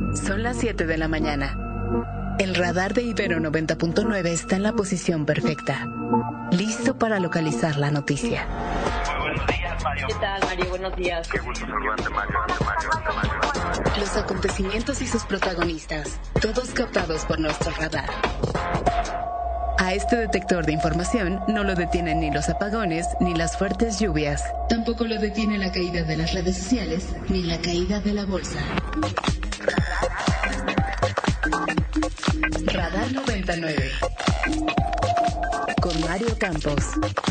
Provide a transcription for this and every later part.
Son las 7 de la mañana. El radar de Ibero 90.9 está en la posición perfecta, listo para localizar la noticia. Muy buenos días, Mario. ¿Qué tal, Mario? Buenos días. Qué gusto saludarte, Mario. Los acontecimientos y sus protagonistas, todos captados por nuestro radar. A este detector de información no lo detienen ni los apagones ni las fuertes lluvias. Tampoco lo detiene la caída de las redes sociales ni la caída de la bolsa. Radar 99 con Mario Campos.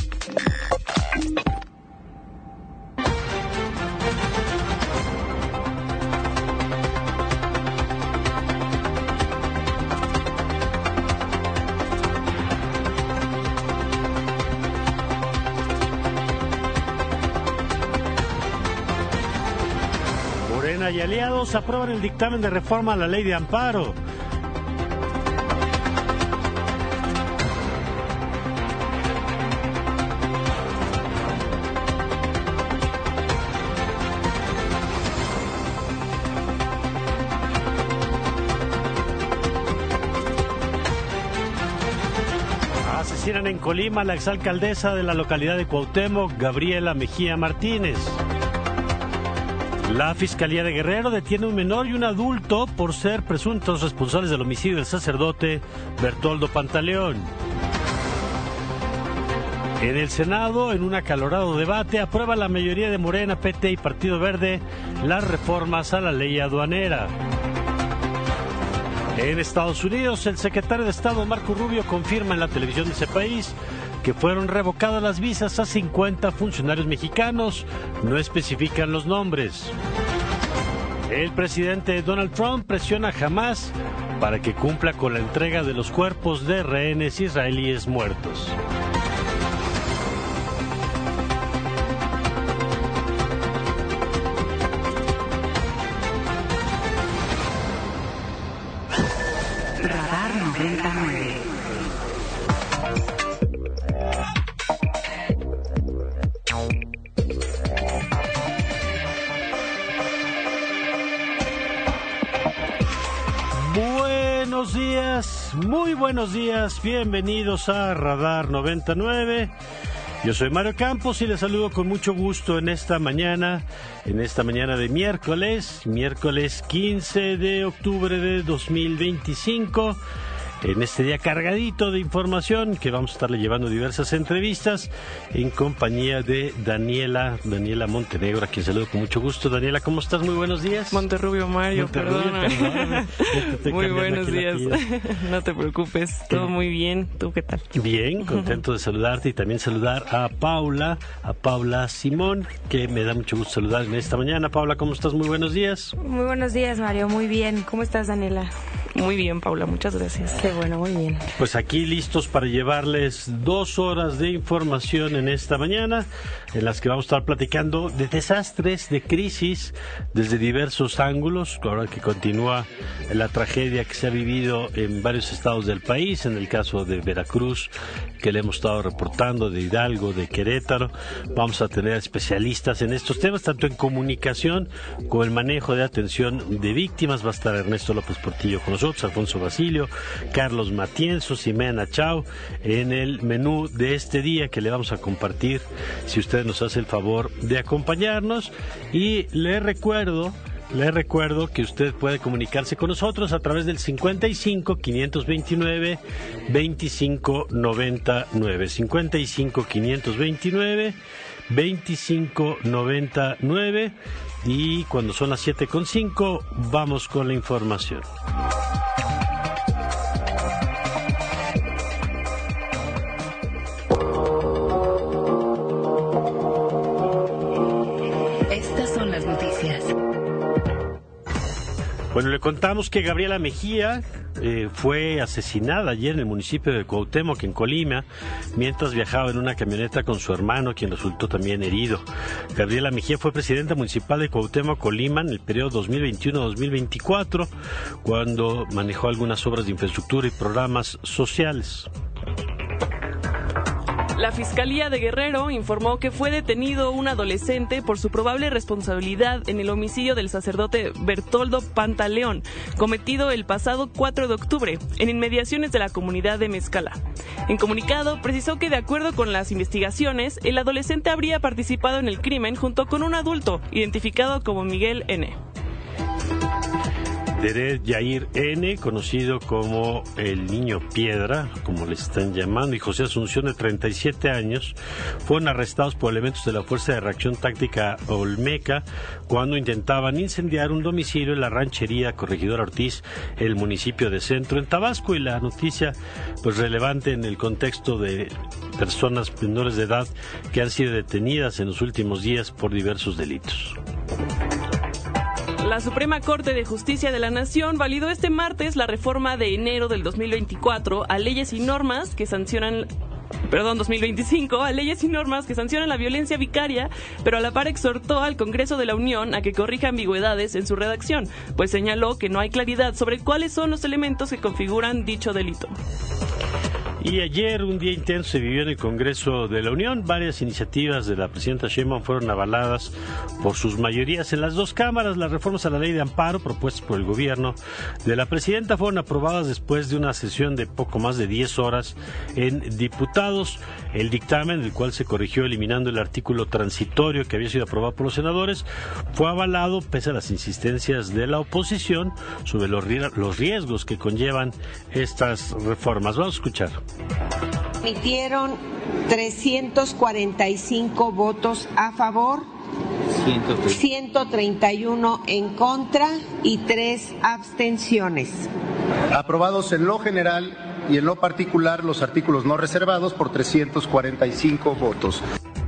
Morena y aliados aprueban el dictamen de reforma a la ley de amparo. Asesinan en Colima a la exalcaldesa de la localidad de Cuauhtémoc, Gabriela Mejía Martínez. La Fiscalía de Guerrero detiene a un menor y un adulto por ser presuntos responsables del homicidio del sacerdote Bertoldo Pantaleón. En el Senado, en un acalorado debate, aprueba la mayoría de Morena, PT y Partido Verde las reformas a la ley aduanera. En Estados Unidos, el secretario de Estado Marco Rubio confirma en la televisión de ese país que fueron revocadas las visas a 50 funcionarios mexicanos. No especifican los nombres. El presidente Donald Trump presiona a Hamás para que cumpla con la entrega de los cuerpos de rehenes israelíes muertos. Radar 99. Buenos días, muy buenos días, bienvenidos a Radar 99. Yo soy Mario Campos y les saludo con mucho gusto en esta mañana de miércoles 15 de octubre de 2025. En este día cargadito de información que vamos a estarle llevando diversas entrevistas en compañía de Daniela Montenegro, a quien saludo con mucho gusto. Daniela, ¿cómo estás? Muy buenos días. Monterrubio, Mario, perdona. Muy buenos días. No te preocupes, todo muy bien. ¿Tú qué tal? Bien, contento de saludarte y también saludar a Paula Simón, que me da mucho gusto saludar en esta mañana. Paula, ¿cómo estás? Muy buenos días. Muy buenos días, Mario. Muy bien. ¿Cómo estás, Daniela? Muy bien, Paula, muchas gracias. Qué bueno, muy bien. Pues aquí listos para llevarles 2 horas de información en esta mañana, en las que vamos a estar platicando de desastres, de crisis, desde diversos ángulos, ahora que continúa la tragedia que se ha vivido en varios estados del país, en el caso de Veracruz, que le hemos estado reportando, de Hidalgo, de Querétaro. Vamos a tener especialistas en estos temas, tanto en comunicación como el manejo de atención de víctimas. Va a estar Ernesto López Portillo con nosotros, Alfonso Basilio, Carlos Matienzo, Ximena Chao, en el menú de este día que le vamos a compartir, si usted nos hace el favor de acompañarnos. Y le recuerdo que usted puede comunicarse con nosotros a través del 55 529 2599, 55 529 2599. Y cuando son las 7:05 vamos con la información. Estas son las noticias. Bueno, le contamos que Gabriela Mejía fue asesinada ayer en el municipio de Cuauhtémoc, en Colima, mientras viajaba en una camioneta con su hermano, quien resultó también herido. Gabriela Mejía fue presidenta municipal de Cuauhtémoc, Colima, en el periodo 2021-2024, cuando manejó algunas obras de infraestructura y programas sociales. La Fiscalía de Guerrero informó que fue detenido un adolescente por su probable responsabilidad en el homicidio del sacerdote Bertoldo Pantaleón, cometido el pasado 4 de octubre, en inmediaciones de la comunidad de Mezcala. En comunicado, precisó que de acuerdo con las investigaciones, el adolescente habría participado en el crimen junto con un adulto, identificado como Miguel N. Derek Yair N., conocido como el Niño Piedra, como le están llamando, y José Asunción, de 37 años, fueron arrestados por elementos de la Fuerza de Reacción Táctica Olmeca cuando intentaban incendiar un domicilio en la ranchería Corregidora Ortiz, el municipio de Centro, en Tabasco. Y la noticia, pues, relevante en el contexto de personas menores de edad que han sido detenidas en los últimos días por diversos delitos. La Suprema Corte de Justicia de la Nación validó este martes la reforma de enero del 2024 a leyes y normas que sancionan 2025, a leyes y normas que sancionan la violencia vicaria, pero a la par exhortó al Congreso de la Unión a que corrija ambigüedades en su redacción, pues señaló que no hay claridad sobre cuáles son los elementos que configuran dicho delito. Y ayer, un día intenso se vivió en el Congreso de la Unión. Varias iniciativas de la presidenta Sheinbaum fueron avaladas por sus mayorías en las dos cámaras. Las reformas a la ley de amparo propuestas por el gobierno de la presidenta fueron aprobadas después de una sesión de poco más de 10 horas en diputados. El dictamen, del cual se corrigió eliminando el artículo transitorio que había sido aprobado por los senadores, fue avalado pese a las insistencias de la oposición sobre los riesgos que conllevan estas reformas. Vamos a escuchar. Emitieron 345 votos a favor, 131 en contra y 3 abstenciones. Aprobados en lo general y en lo particular los artículos no reservados por 345 votos.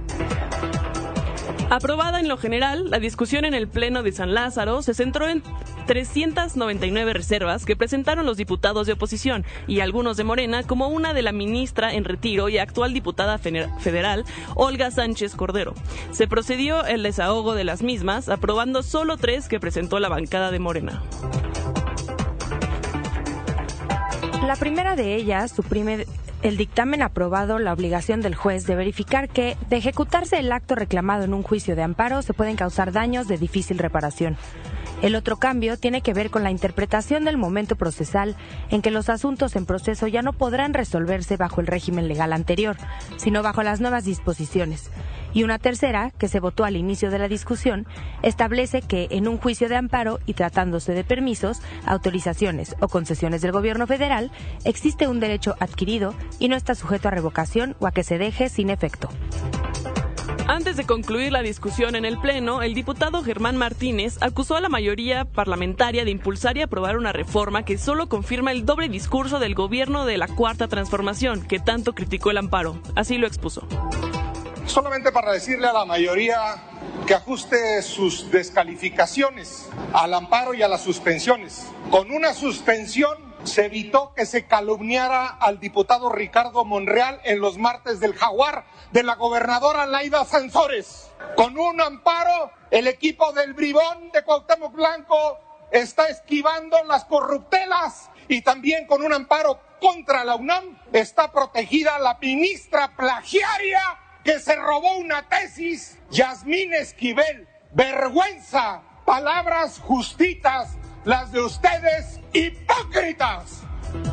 Aprobada en lo general, la discusión en el Pleno de San Lázaro se centró en 399 reservas que presentaron los diputados de oposición y algunos de Morena, como una de la ministra en retiro y actual diputada federal, Olga Sánchez Cordero. Se procedió el desahogo de las mismas, aprobando solo 3 que presentó la bancada de Morena. La primera de ellas suprime el dictamen aprobado la obligación del juez de verificar que, de ejecutarse el acto reclamado en un juicio de amparo, se pueden causar daños de difícil reparación. El otro cambio tiene que ver con la interpretación del momento procesal, en que los asuntos en proceso ya no podrán resolverse bajo el régimen legal anterior, sino bajo las nuevas disposiciones. Y una tercera, que se votó al inicio de la discusión, establece que en un juicio de amparo y tratándose de permisos, autorizaciones o concesiones del gobierno federal, existe un derecho adquirido y no está sujeto a revocación o a que se deje sin efecto. Antes de concluir la discusión en el Pleno, el diputado Germán Martínez acusó a la mayoría parlamentaria de impulsar y aprobar una reforma que solo confirma el doble discurso del gobierno de la Cuarta Transformación, que tanto criticó el amparo. Así lo expuso. Solamente para decirle a la mayoría que ajuste sus descalificaciones al amparo y a las suspensiones. Con una suspensión se evitó que se calumniara al diputado Ricardo Monreal en los martes del Jaguar de la gobernadora Laida Sansores. Con un amparo, el equipo del Bribón de Cuauhtémoc Blanco está esquivando las corruptelas, y también con un amparo contra la UNAM está protegida la ministra plagiaria que se robó una tesis, Yasmín Esquivel. Vergüenza, palabras justitas las de ustedes, hipócritas.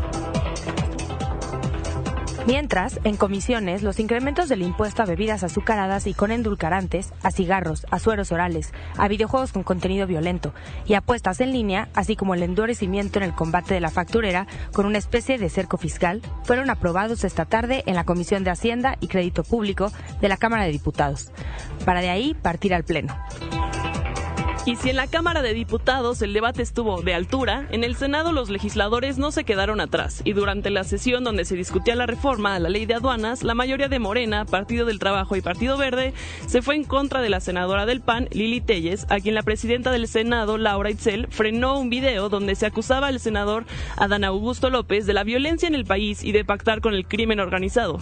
Mientras, en comisiones, los incrementos del impuesto a bebidas azucaradas y con endulcorantes, a cigarros, a sueros orales, a videojuegos con contenido violento y apuestas en línea, así como el endurecimiento en el combate de la facturera con una especie de cerco fiscal, fueron aprobados esta tarde en la Comisión de Hacienda y Crédito Público de la Cámara de Diputados, para de ahí partir al Pleno. Y si en la Cámara de Diputados el debate estuvo de altura, en el Senado los legisladores no se quedaron atrás, y durante la sesión donde se discutía la reforma a la ley de aduanas, la mayoría de Morena, Partido del Trabajo y Partido Verde se fue en contra de la senadora del PAN, Lili Téllez, a quien la presidenta del Senado, Laura Itzel, frenó un video donde se acusaba al senador Adán Augusto López de la violencia en el país y de pactar con el crimen organizado.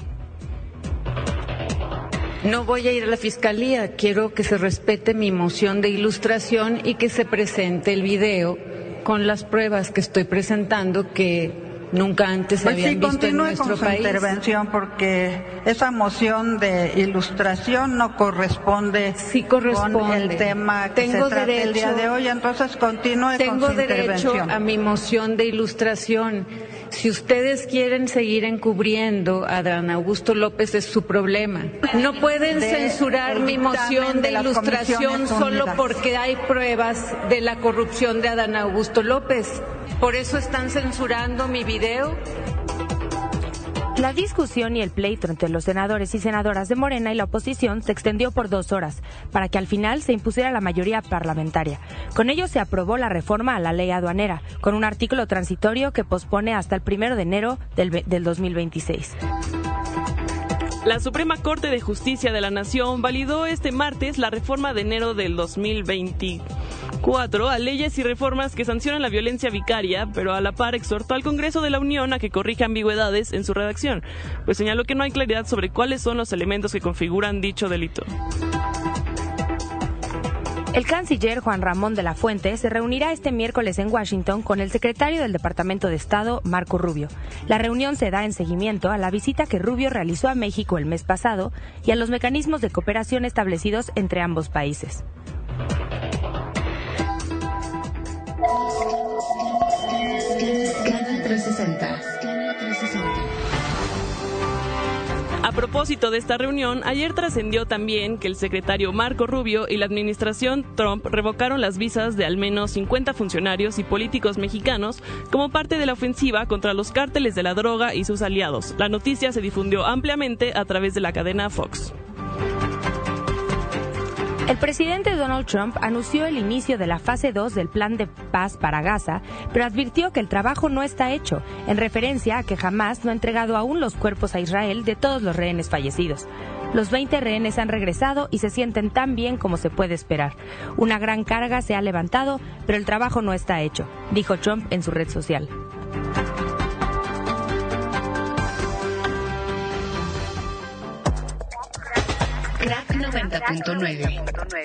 No voy a ir a la fiscalía, quiero que se respete mi moción de ilustración y que se presente el video con las pruebas que estoy presentando, que nunca antes se habían visto en nuestro con su país. Intervención, porque esa moción de ilustración no corresponde, con el tema que se trata el día de hoy. Entonces continúe con su intervención. Tengo derecho a mi moción de ilustración. Si ustedes quieren seguir encubriendo a Adán Augusto López, es su problema. No pueden censurar mi moción de ilustración solo porque hay pruebas de la corrupción de Adán Augusto López. ¿Por eso están censurando mi video? La discusión y el pleito entre los senadores y senadoras de Morena y la oposición se extendió por 2 horas, para que al final se impusiera la mayoría parlamentaria. Con ello se aprobó la reforma a la ley aduanera, con un artículo transitorio que pospone hasta el 1 de enero del 2026. La Suprema Corte de Justicia de la Nación validó este martes la reforma de enero del 2024 a leyes y reformas que sancionan la violencia vicaria, pero a la par exhortó al Congreso de la Unión a que corrija ambigüedades en su redacción, pues señaló que no hay claridad sobre cuáles son los elementos que configuran dicho delito. El canciller Juan Ramón de la Fuente se reunirá este miércoles en Washington con el secretario del Departamento de Estado, Marco Rubio. La reunión se da en seguimiento a la visita que Rubio realizó a México el mes pasado y a los mecanismos de cooperación establecidos entre ambos países. Canal 360. A propósito de esta reunión, ayer trascendió también que el secretario Marco Rubio y la administración Trump revocaron las visas de al menos 50 funcionarios y políticos mexicanos como parte de la ofensiva contra los cárteles de la droga y sus aliados. La noticia se difundió ampliamente a través de la cadena Fox. El presidente Donald Trump anunció el inicio de la fase 2 del plan de paz para Gaza, pero advirtió que el trabajo no está hecho, en referencia a que Hamás no ha entregado aún los cuerpos a Israel de todos los rehenes fallecidos. Los 20 rehenes han regresado y se sienten tan bien como se puede esperar. Una gran carga se ha levantado, pero el trabajo no está hecho, dijo Trump en su red social. Crack 90.9.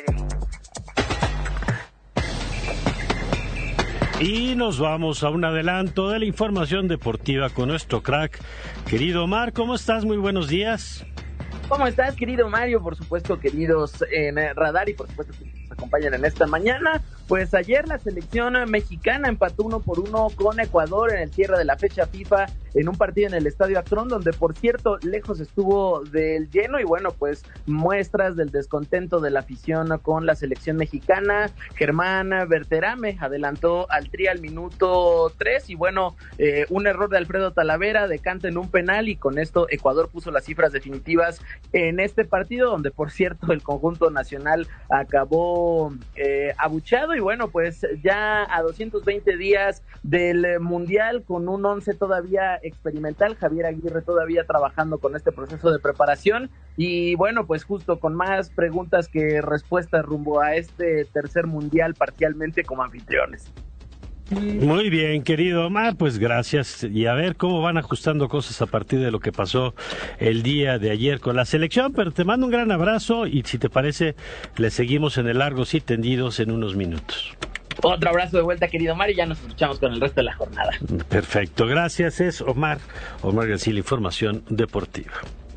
Y nos vamos a un adelanto de la información deportiva con nuestro crack. Querido Omar, ¿cómo estás? Muy buenos días. ¿Cómo estás, querido Mario? Por supuesto, queridos en Radar, y por supuesto que nos acompañan en esta mañana. Pues ayer la selección mexicana empató 1-1 con Ecuador en el cierre de la fecha FIFA en un partido en el Estadio Akron, donde por cierto lejos estuvo del lleno, y bueno, pues muestras del descontento de la afición con la selección mexicana. Germán Berterame adelantó al Tri al minuto 3 y bueno, un error de Alfredo Talavera decanta en un penal, y con esto Ecuador puso las cifras definitivas en este partido, donde por cierto el conjunto nacional acabó abucheado. Y bueno, pues ya a 220 días del Mundial, con un 11 todavía experimental, Javier Aguirre todavía trabajando con este proceso de preparación, y bueno, pues justo con más preguntas que respuestas rumbo a este tercer Mundial parcialmente como anfitriones. Muy bien, querido Omar, pues gracias, y a ver cómo van ajustando cosas a partir de lo que pasó el día de ayer con la selección, pero te mando un gran abrazo y si te parece, le seguimos en el Largos y Tendidos en unos minutos. Otro abrazo de vuelta, querido Omar, y ya nos escuchamos con el resto de la jornada. Perfecto, gracias, es Omar García, información deportiva.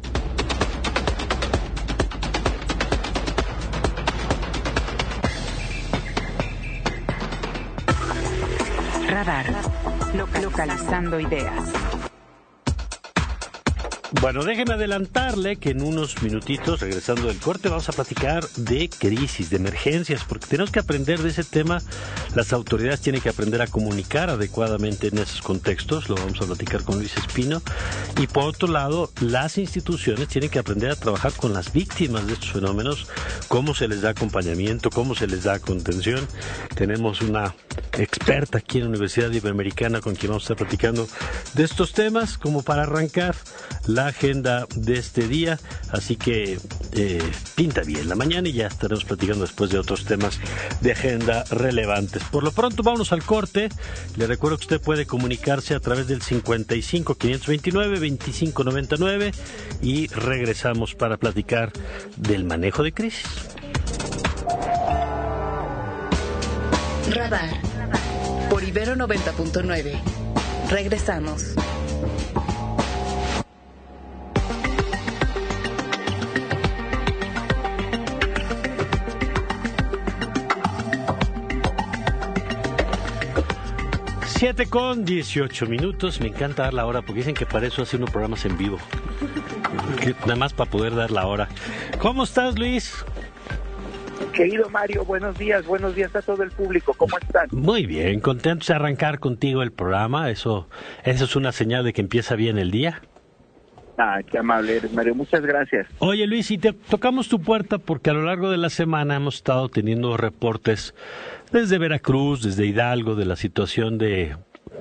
Radar, localizando ideas. Bueno, déjeme adelantarle que en unos minutitos, regresando del corte, vamos a platicar de crisis, de emergencias, porque tenemos que aprender de ese tema. Las autoridades tienen que aprender a comunicar adecuadamente en esos contextos, lo vamos a platicar con Luis Espino. Y por otro lado, las instituciones tienen que aprender a trabajar con las víctimas de estos fenómenos, cómo se les da acompañamiento, cómo se les da contención. Tenemos una experta aquí en la Universidad Iberoamericana con quien vamos a estar platicando de estos temas, como para arrancar la agenda de este día, así que pinta bien la mañana y ya estaremos platicando después de otros temas de agenda relevantes. Por lo pronto vámonos al corte. Le recuerdo que usted puede comunicarse a través del 55 529 2599 y regresamos para platicar del manejo de crisis. Radar por Ibero 90.9. Regresamos. Siete con 18 minutos. Me encanta dar la hora porque dicen que para eso hace unos programas en vivo. Nada más para poder dar la hora. ¿Cómo estás, Luis? Querido Mario, buenos días a todo el público, ¿cómo están? Muy bien, contentos de arrancar contigo el programa, eso es una señal de que empieza bien el día. Ah, qué amable eres, Mario, muchas gracias. Oye, Luis, y te tocamos tu puerta porque a lo largo de la semana hemos estado teniendo reportes desde Veracruz, desde Hidalgo, de la situación de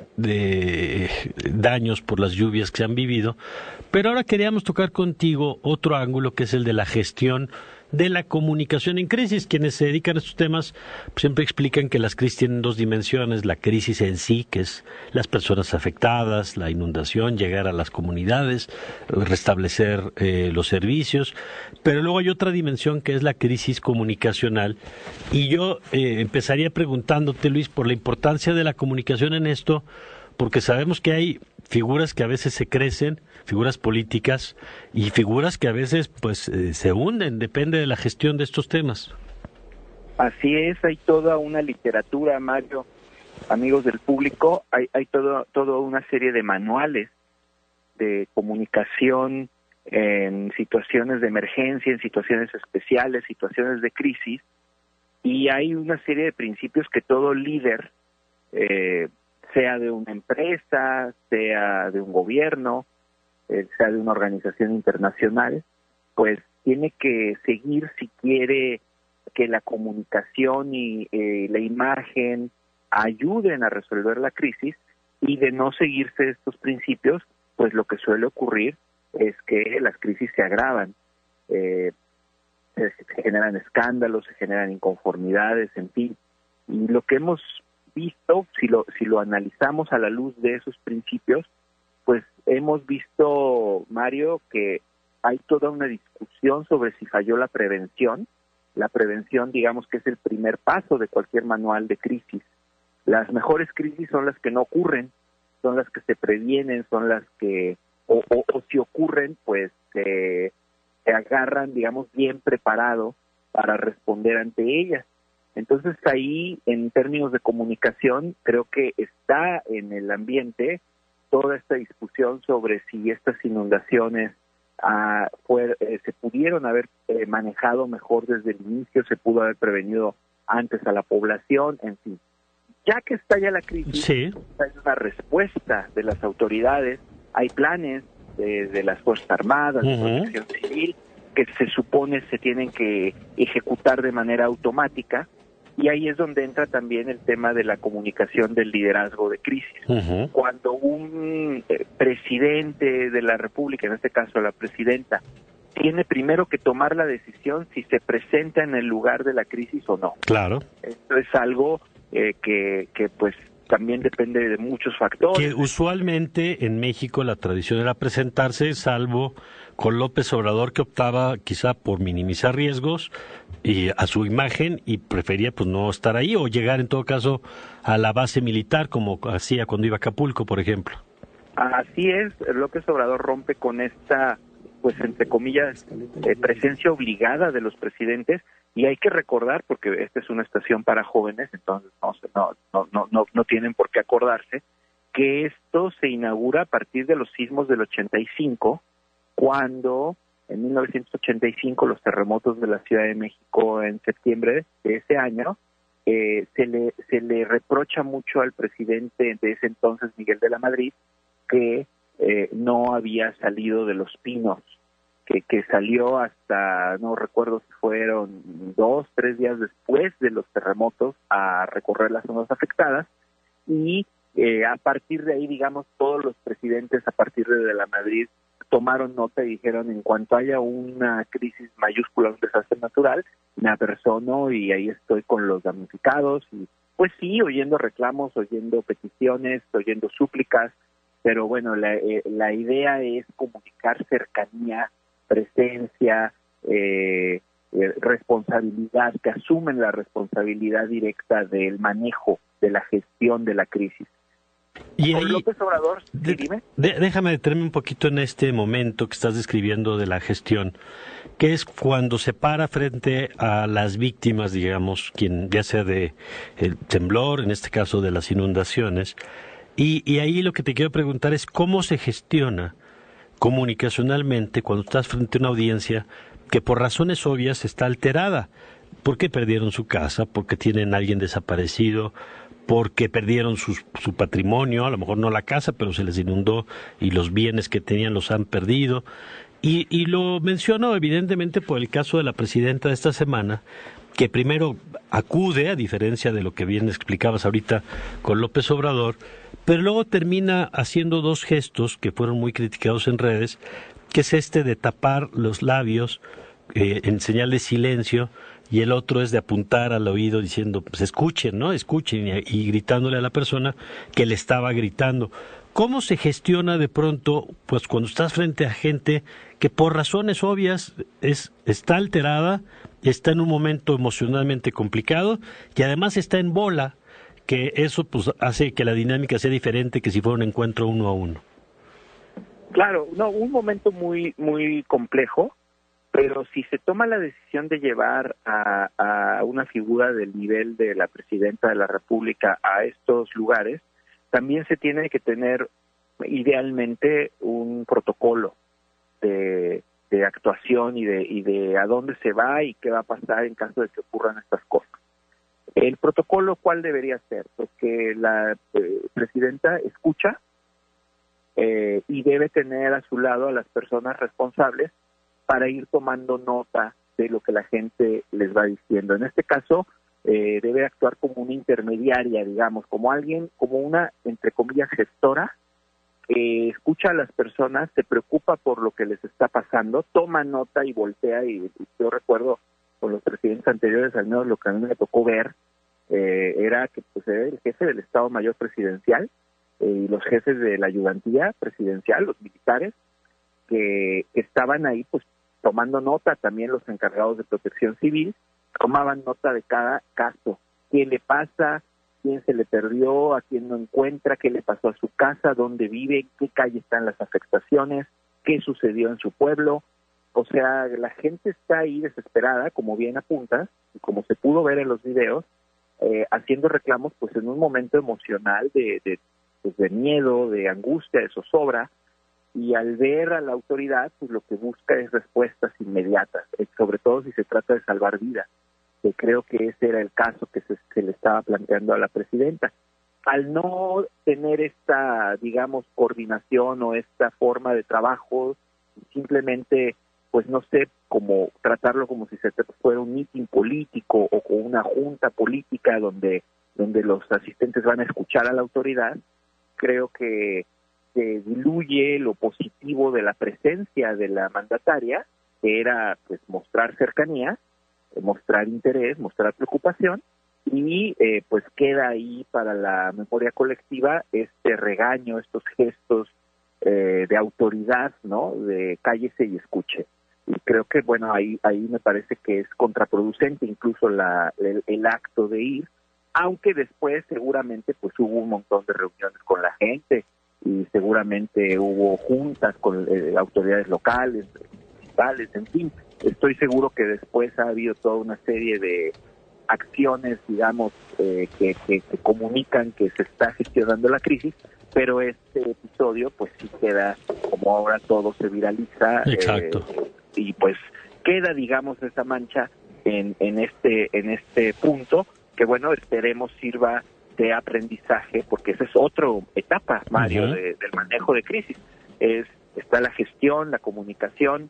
daños por las lluvias que se han vivido, pero ahora queríamos tocar contigo otro ángulo que es el de la gestión de la comunicación en crisis. Quienes se dedican a estos temas siempre explican que las crisis tienen dos dimensiones: la crisis en sí, que es las personas afectadas, la inundación, llegar a las comunidades, restablecer los servicios, pero luego hay otra dimensión que es la crisis comunicacional, y yo empezaría preguntándote, Luis, por la importancia de la comunicación en esto, porque sabemos que hay figuras que a veces se crecen, figuras políticas, y figuras que a veces pues se hunden, depende de la gestión de estos temas. Así es, hay toda una literatura, Mario, amigos del público, hay toda una serie de manuales de comunicación en situaciones de emergencia, en situaciones especiales, situaciones de crisis, y hay una serie de principios que todo líder, sea de una empresa, sea de un gobierno, sea de una organización internacional, pues tiene que seguir si quiere que la comunicación y la imagen ayuden a resolver la crisis. Y de no seguirse estos principios, pues lo que suele ocurrir es que las crisis se agravan, se generan escándalos, se generan inconformidades, en fin. Y lo que hemos visto, si lo analizamos a la luz de esos principios, pues hemos visto, Mario, que hay toda una discusión sobre si falló la prevención. La prevención, digamos que es el primer paso de cualquier manual de crisis. Las mejores crisis son las que no ocurren, son las que se previenen, son las que, o si ocurren, pues se agarran, digamos, bien preparado para responder ante ellas. Entonces ahí, en términos de comunicación, creo que está en el ambiente toda esta discusión sobre si estas inundaciones se pudieron haber manejado mejor desde el inicio, se pudo haber prevenido antes a la población, en fin. Ya que estalla la crisis, sí, hay una respuesta de las autoridades, hay planes de las Fuerzas Armadas, de Protección Civil, que se supone se tienen que ejecutar de manera automática. Y ahí es donde entra también el tema de la comunicación del liderazgo de crisis. Cuando un presidente de la República, en este caso la presidenta, tiene primero que tomar la decisión si se presenta en el lugar de la crisis o no. Claro. Esto es algo que pues también depende de muchos factores. Que usualmente en México la tradición era presentarse, salvo con López Obrador, que optaba quizá por minimizar riesgos y a su imagen y prefería pues no estar ahí o llegar en todo caso a la base militar como hacía cuando iba a Acapulco, por ejemplo. Así es, López Obrador rompe con esta, pues entre comillas, presencia obligada de los presidentes. Y hay que recordar, porque esta es una estación para jóvenes, entonces no tienen por qué acordarse, que esto se inaugura a partir de los sismos del 85, cuando en 1985 los terremotos de la Ciudad de México en septiembre de ese año, se le reprocha mucho al presidente de ese entonces, Miguel de la Madrid, que no había salido de Los Pinos, que salió hasta, no recuerdo si fueron 2-3 días después de los terremotos a recorrer las zonas afectadas, y a partir de ahí, digamos, todos los presidentes a partir de la Madrid tomaron nota y dijeron: en cuanto haya una crisis mayúscula, un desastre natural, me apersono y ahí estoy con los damnificados. Y pues sí, oyendo reclamos, oyendo peticiones, oyendo súplicas, pero bueno, la idea es comunicar cercanía, presencia, responsabilidad, que asumen la responsabilidad directa del manejo, de la gestión de la crisis. Y con ahí, López Obrador, dime. Déjame detenerme un poquito en este momento que estás describiendo de la gestión, que es cuando se para frente a las víctimas, digamos, quien ya sea de el temblor, en este caso de las inundaciones, y ahí lo que te quiero preguntar es cómo se gestiona comunicacionalmente cuando estás frente a una audiencia que por razones obvias está alterada, porque perdieron su casa, porque tienen a alguien desaparecido, porque perdieron su patrimonio, a lo mejor no la casa, pero se les inundó y los bienes que tenían los han perdido. Y lo menciono evidentemente por el caso de la presidenta de esta semana, que primero acude, a diferencia de lo que bien explicabas ahorita con López Obrador, pero luego termina haciendo dos gestos que fueron muy criticados en redes, que es este de tapar los labios en señal de silencio, y el otro es de apuntar al oído diciendo, pues escuchen, ¿no? Escuchen, y gritándole a la persona que le estaba gritando. ¿Cómo se gestiona de pronto, pues cuando estás frente a gente que por razones obvias está alterada, está en un momento emocionalmente complicado y además está en bola, que eso pues hace que la dinámica sea diferente que si fuera un encuentro uno a uno? Claro, no, un momento muy muy complejo, pero si se toma la decisión de llevar a una figura del nivel de la presidenta de la República a estos lugares, también se tiene que tener idealmente un protocolo de actuación y de a dónde se va y qué va a pasar en caso de que ocurran estas cosas. El protocolo, ¿cuál debería ser? Pues que la presidenta escucha y debe tener a su lado a las personas responsables para ir tomando nota de lo que la gente les va diciendo. En este caso, debe actuar como una intermediaria, digamos, como alguien, como una, entre comillas, gestora, que escucha a las personas, se preocupa por lo que les está pasando, toma nota y voltea, y yo recuerdo con los presidentes anteriores, al menos lo que a mí me tocó ver, era que pues era el jefe del Estado Mayor Presidencial y los jefes de la ayudantía presidencial, los militares, que estaban ahí pues tomando nota, también los encargados de protección civil, tomaban nota de cada caso, qué le pasa, quién se le perdió, a quién no encuentra, qué le pasó a su casa, dónde vive, qué calle están las afectaciones, qué sucedió en su pueblo. O sea, la gente está ahí desesperada, como bien apuntas, y como se pudo ver en los videos, haciendo reclamos pues en un momento emocional de miedo, de angustia, de zozobra, y al ver a la autoridad, pues lo que busca es respuestas inmediatas, sobre todo si se trata de salvar vidas, que creo que ese era el caso que se le estaba planteando a la presidenta. Al no tener esta, digamos, coordinación o esta forma de trabajo, simplemente, pues no sé, como tratarlo como si se fuera un mitin político o con una junta política donde los asistentes van a escuchar a la autoridad, creo que se diluye lo positivo de la presencia de la mandataria, que era pues mostrar cercanía, mostrar interés, mostrar preocupación, y pues queda ahí para la memoria colectiva este regaño, estos gestos de autoridad, ¿no? De cállese y escuche. Y creo que, bueno, ahí me parece que es contraproducente incluso el acto de ir, aunque después seguramente pues hubo un montón de reuniones con la gente y seguramente hubo juntas con autoridades locales, municipales, en fin. Estoy seguro que después ha habido toda una serie de acciones, digamos, que comunican que se está gestionando la crisis, pero este episodio pues sí queda, como ahora todo se viraliza. Exacto. Y pues queda, digamos, esa mancha en este punto, que bueno, esperemos sirva de aprendizaje, porque esa es otra etapa, Mario, del manejo de crisis. Está la gestión, la comunicación,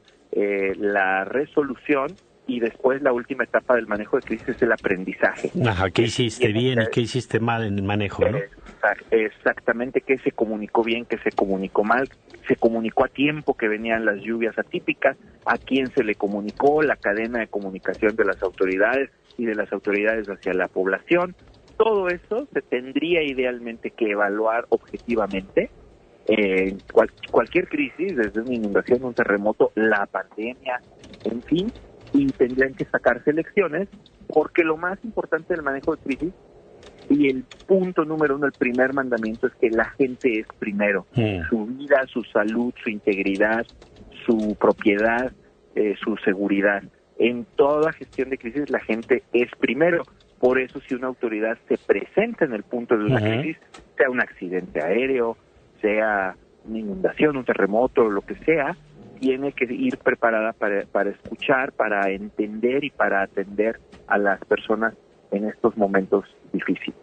la resolución, y después la última etapa del manejo de crisis es el aprendizaje. Ajá, ¿qué hiciste bien y qué hiciste mal en el manejo, no? Exactamente, qué se comunicó bien, qué se comunicó mal, se comunicó a tiempo que venían las lluvias atípicas, a quién se le comunicó, la cadena de comunicación de las autoridades y de las autoridades hacia la población. Todo eso se tendría idealmente que evaluar objetivamente. Cualquier crisis, desde una inundación, un terremoto, la pandemia, en fin, y tendrían que sacarse lecciones, porque lo más importante del manejo de crisis Y el punto número 1, el primer mandamiento, es que la gente es primero. Su vida, su salud, su integridad, su propiedad, su seguridad. En toda gestión de crisis la gente es primero. Por eso, si una autoridad se presenta en el punto de una crisis, sea un accidente aéreo, sea una inundación, un terremoto, lo que sea, tiene que ir preparada para escuchar, para entender y para atender a las personas en estos momentos difíciles.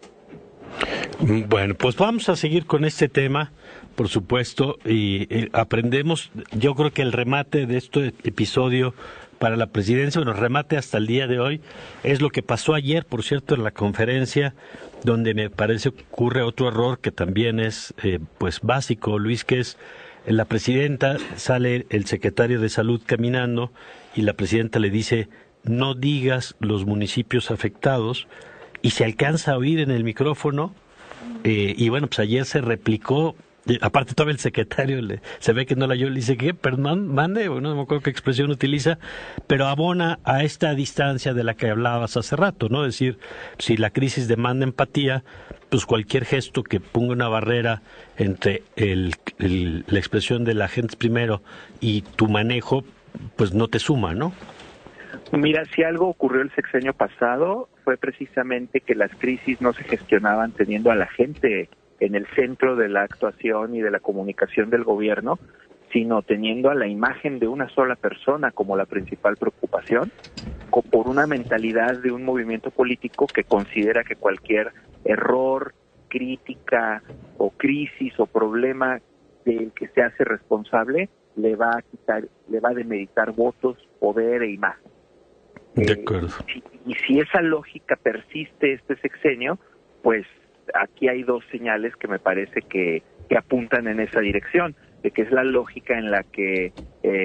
Bueno, pues vamos a seguir con este tema, por supuesto, y aprendemos. Yo creo que el remate de este episodio para la presidencia, bueno, remate hasta el día de hoy, es lo que pasó ayer, por cierto, en la conferencia, donde me parece ocurre otro error que también es pues básico, Luis, que es la presidenta, sale el secretario de Salud caminando y la presidenta le dice: no digas los municipios afectados, y se alcanza a oír en el micrófono, y bueno, pues ayer se replicó. Aparte todavía el secretario se ve que no la oyó, le dice que perdón, mande, no me acuerdo qué expresión utiliza, pero abona a esta distancia de la que hablabas hace rato, ¿no? Es decir, si la crisis demanda empatía, pues cualquier gesto que ponga una barrera entre la expresión de la gente primero y tu manejo, pues no te suma, ¿no? Mira, si algo ocurrió el sexenio pasado, fue precisamente que las crisis no se gestionaban teniendo a la gente en el centro de la actuación y de la comunicación del gobierno, sino teniendo a la imagen de una sola persona como la principal preocupación, por una mentalidad de un movimiento político que considera que cualquier error, crítica o crisis o problema del que se hace responsable le va a demeritar votos, poder e imagen. De acuerdo. Y si esa lógica persiste este sexenio, pues aquí hay dos señales que me parece que apuntan en esa dirección, de que es la lógica en la que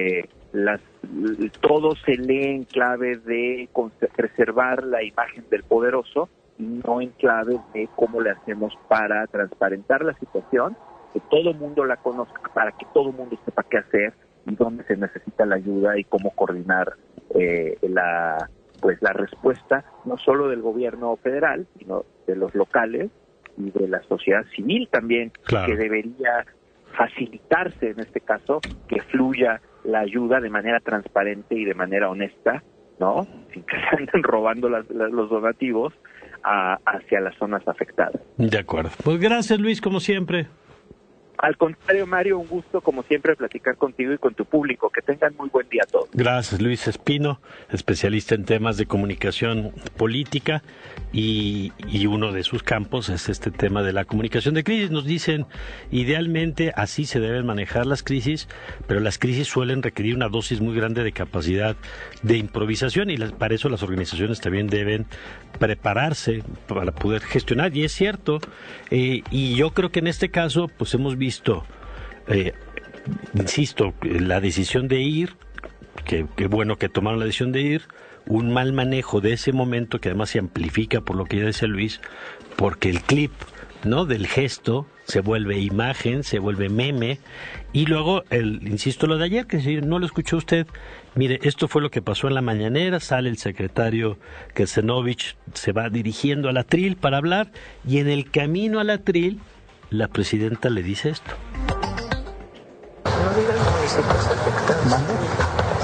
todo se lee en clave de preservar la imagen del poderoso y no en clave de cómo le hacemos para transparentar la situación, que todo el mundo la conozca, para que todo el mundo sepa qué hacer y dónde se necesita la ayuda y cómo coordinar la respuesta, no solo del gobierno federal, sino de los locales y de la sociedad civil también, claro, que debería facilitarse en este caso, que fluya la ayuda de manera transparente y de manera honesta, ¿no? Sin que se anden robando los donativos hacia las zonas afectadas. De acuerdo. Pues gracias, Luis, como siempre. Al contrario, Mario, un gusto como siempre platicar contigo y con tu público. Que tengan muy buen día a todos. Gracias, Luis Espino, especialista en temas de comunicación política, y uno de sus campos es este tema de la comunicación de crisis. Nos dicen, idealmente así se deben manejar las crisis, pero las crisis suelen requerir una dosis muy grande de capacidad de improvisación, y para eso las organizaciones también deben prepararse para poder gestionar, y es cierto, y yo creo que en este caso pues hemos visto, insisto, la decisión de ir, que bueno que tomaron la decisión de ir, un mal manejo de ese momento que además se amplifica por lo que ya decía Luis, porque el clip, ¿no?, del gesto se vuelve imagen, se vuelve meme, y luego, insisto, lo de ayer, que si no lo escuchó usted, mire, esto fue lo que pasó en la mañanera, sale el secretario Kesenovich, se va dirigiendo al atril para hablar, y en el camino al atril, la presidenta le dice esto. No digas municipios afectados.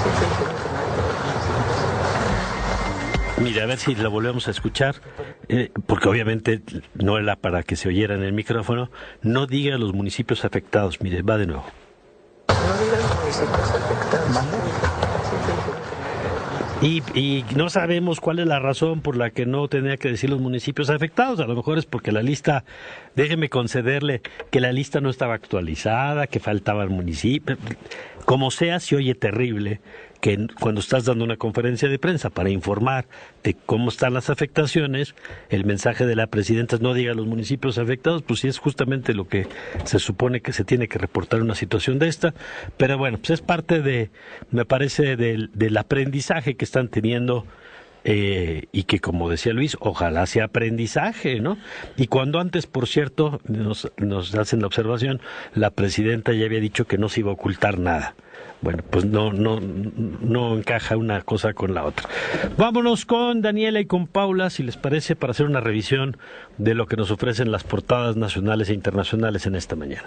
Mire, a ver si la volvemos a escuchar, porque obviamente no era para que se oyera en el micrófono. No diga los municipios afectados. Mire, va de nuevo. No digas municipios afectados. Y no sabemos cuál es la razón por la que no tenía que decir los municipios afectados. A lo mejor es porque la lista, déjeme concederle que la lista no estaba actualizada, que faltaban municipios. Como sea, se oye terrible que cuando estás dando una conferencia de prensa para informar de cómo están las afectaciones, el mensaje de la presidenta es no diga los municipios afectados, pues sí es justamente lo que se supone que se tiene que reportar en una situación de esta, pero bueno, pues es parte me parece del aprendizaje que están teniendo y que, como decía Luis, ojalá sea aprendizaje, ¿no? Y cuando antes, por cierto, nos hacen la observación, la presidenta ya había dicho que no se iba a ocultar nada. Bueno, pues no encaja una cosa con la otra. Vámonos con Daniela y con Paula, si les parece, para hacer una revisión de lo que nos ofrecen las portadas nacionales e internacionales en esta mañana.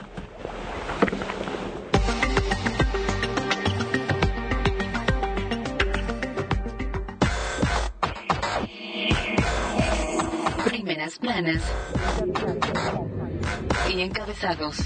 Primeras planas y encabezados.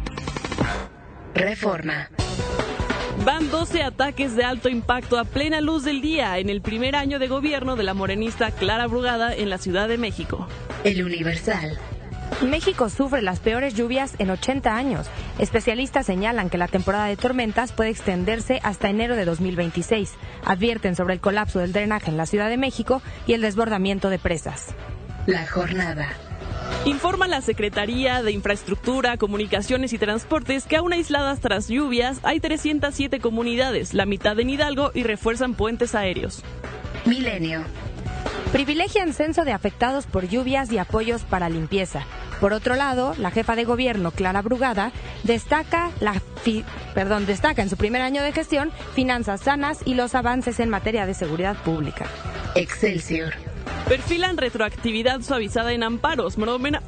Reforma. Van 12 ataques de alto impacto a plena luz del día en el primer año de gobierno de la morenista Clara Brugada en la Ciudad de México. El Universal. México sufre las peores lluvias en 80 años. Especialistas señalan que la temporada de tormentas puede extenderse hasta enero de 2026. Advierten sobre el colapso del drenaje en la Ciudad de México y el desbordamiento de presas. La Jornada. Informa la Secretaría de Infraestructura, Comunicaciones y Transportes que aún aisladas tras lluvias hay 307 comunidades, la mitad en Hidalgo, y refuerzan puentes aéreos. Milenio. Privilegian censo de afectados por lluvias y apoyos para limpieza. Por otro lado, la jefa de gobierno, Clara Brugada, destaca en su primer año de gestión finanzas sanas y los avances en materia de seguridad pública. Excelsior. Perfilan retroactividad suavizada en amparos. Morena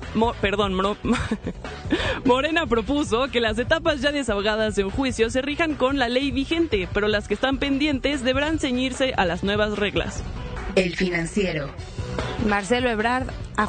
propuso que las etapas ya desahogadas de un juicio se rijan con la ley vigente, pero las que están pendientes deberán ceñirse a las nuevas reglas. El Financiero. Marcelo Ebrard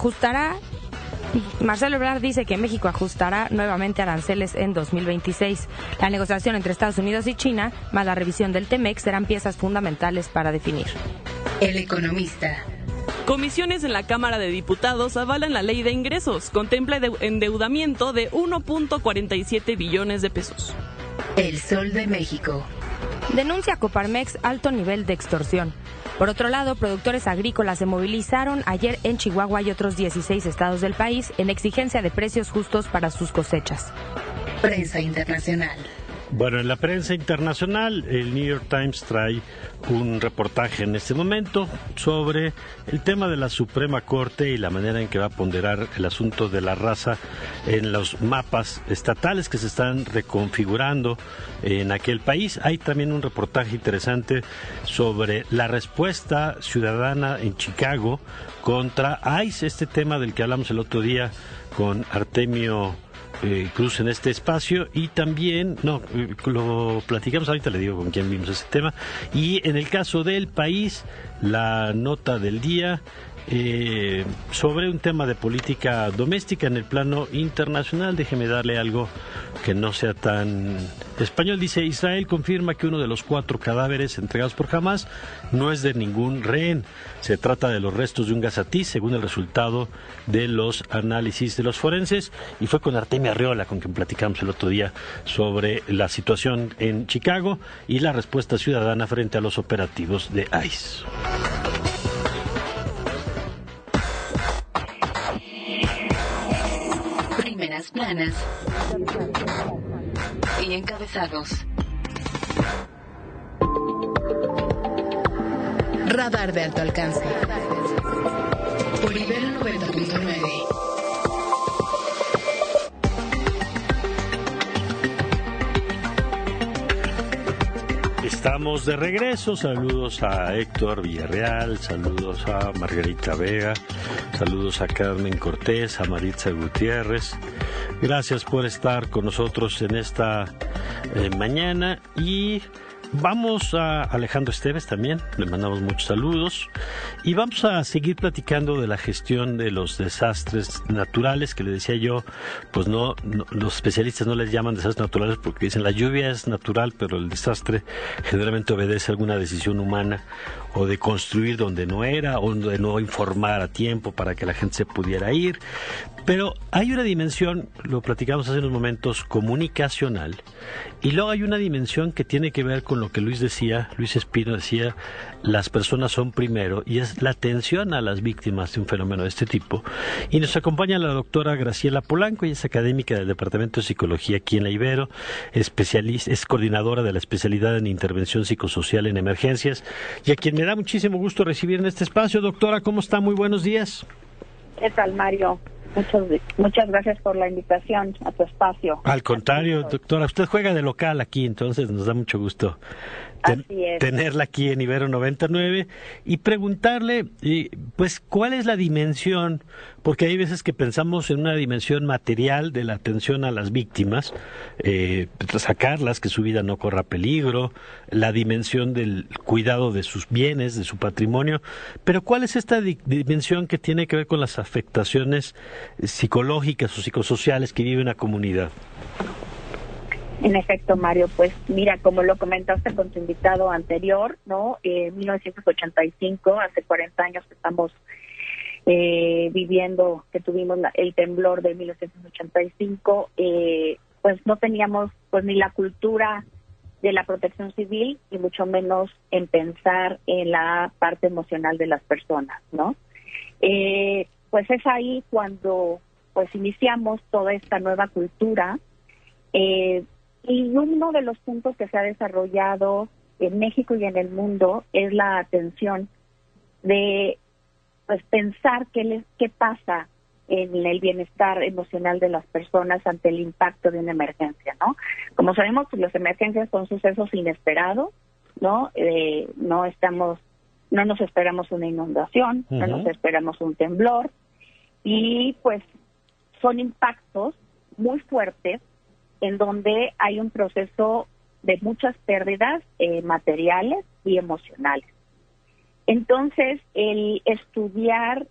dice que México ajustará nuevamente aranceles en 2026. La negociación entre Estados Unidos y China, más la revisión del TEMEC, serán piezas fundamentales para definir. El Economista. Comisiones en la Cámara de Diputados avalan la ley de ingresos. Contempla endeudamiento de 1.47 billones de pesos. El Sol de México. Denuncia Coparmex alto nivel de extorsión. Por otro lado, productores agrícolas se movilizaron ayer en Chihuahua y otros 16 estados del país en exigencia de precios justos para sus cosechas. Prensa internacional. Bueno, en la prensa internacional, el New York Times trae un reportaje en este momento sobre el tema de la Suprema Corte y la manera en que va a ponderar el asunto de la raza en los mapas estatales que se están reconfigurando en aquel país. Hay también un reportaje interesante sobre la respuesta ciudadana en Chicago contra ICE, este tema del que hablamos el otro día con Artemio Cruz en este espacio, y también, lo platicamos ahorita, le digo con quién vimos ese tema, y en el caso del país, la nota del día sobre un tema de política doméstica en el plano internacional. Déjeme darle algo que no sea tan español. Dice: Israel confirma que uno de los 4 cadáveres entregados por Hamás no es de ningún rehén. Se trata de los restos de un gazatí, según el resultado de los análisis de los forenses. Y fue con Artemio Arreola con quien platicamos el otro día sobre la situación en Chicago y la respuesta ciudadana frente a los operativos de ICE. Primeras planas y encabezados. Radar de alto alcance. Por Ibero 90.9. Estamos de regreso. Saludos a Héctor Villarreal, saludos a Margarita Vega, saludos a Carmen Cortés, a Maritza Gutiérrez. Gracias por estar con nosotros en esta mañana. Y vamos a Alejandro Esteves también, le mandamos muchos saludos. Y vamos a seguir platicando de la gestión de los desastres naturales, que le decía yo, pues no, los especialistas no les llaman desastres naturales porque dicen la lluvia es natural, pero el desastre generalmente obedece a alguna decisión humana, o de construir donde no era, o de no informar a tiempo para que la gente se pudiera ir. Pero hay una dimensión, lo platicamos hace unos momentos, comunicacional, y luego hay una dimensión que tiene que ver con lo que Luis Espino decía, las personas son primero, y es la atención a las víctimas de un fenómeno de este tipo. Y nos acompaña la doctora Graciela Polanco, ella es académica del Departamento de Psicología aquí en la Ibero, es coordinadora de la especialidad en intervención psicosocial en emergencias, y a quien me da muchísimo gusto recibir en este espacio. Doctora, ¿cómo está? Muy buenos días. ¿Qué tal, Mario? Muchas gracias por la invitación a tu espacio. Al contrario, doctora, usted juega de local aquí, entonces nos da mucho gusto tenerla aquí en Ibero 99 y preguntarle, pues, ¿cuál es la dimensión? Porque hay veces que pensamos en una dimensión material de la atención a las víctimas, sacarlas, que su vida no corra peligro, la dimensión del cuidado de sus bienes, de su patrimonio, pero ¿cuál es esta dimensión que tiene que ver con las afectaciones psicológicas o psicosociales que vive una comunidad? En efecto, Mario, pues mira, como lo comentaste con tu invitado anterior, ¿no? 1985, hace 40 años que estamos viviendo, que tuvimos el temblor de 1985, pues no teníamos pues ni la cultura de la protección civil y mucho menos en pensar en la parte emocional de las personas, ¿no? Pues es ahí cuando pues iniciamos toda esta nueva cultura. Y uno de los puntos que se ha desarrollado en México y en el mundo es la atención de pues pensar qué pasa en el bienestar emocional de las personas ante el impacto de una emergencia, ¿no? Como sabemos, pues, las emergencias son sucesos inesperados, ¿no? No nos esperamos una inundación, no nos esperamos un temblor, y pues son impactos muy fuertes en donde hay un proceso de muchas pérdidas materiales y emocionales. Entonces, el estudiar